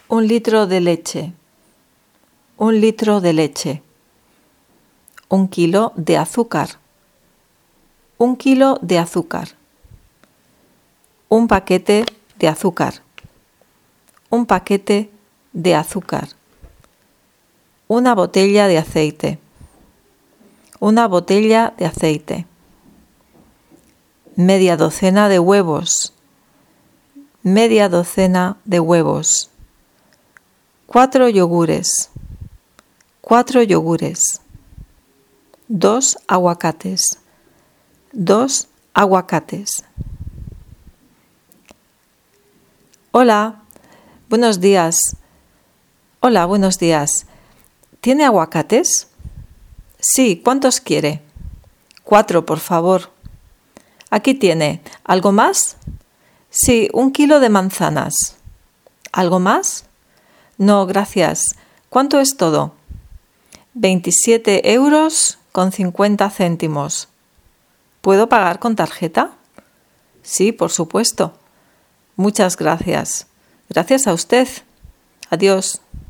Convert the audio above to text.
1 litro de leche. 1 litro de leche. 1 kilo de azúcar. 1 kilo de azúcar. Un paquete de azúcar. Un paquete de azúcar. Una botella de aceite. Una botella de aceite. Media docena de huevos. Media docena de huevos. 4 yogures. 4 yogures. 2 aguacates. 2 aguacates. Hola, buenos días. Hola, buenos días. ¿Tiene aguacates? Sí, ¿cuántos quiere? 4, por favor. Aquí tiene. ¿Algo más? Sí, 1 kilo de manzanas. ¿Algo más? No, gracias. ¿Cuánto es todo? 27 euros con 50 céntimos. ¿Puedo pagar con tarjeta? Sí, por supuesto. Muchas gracias. Gracias a usted. Adiós.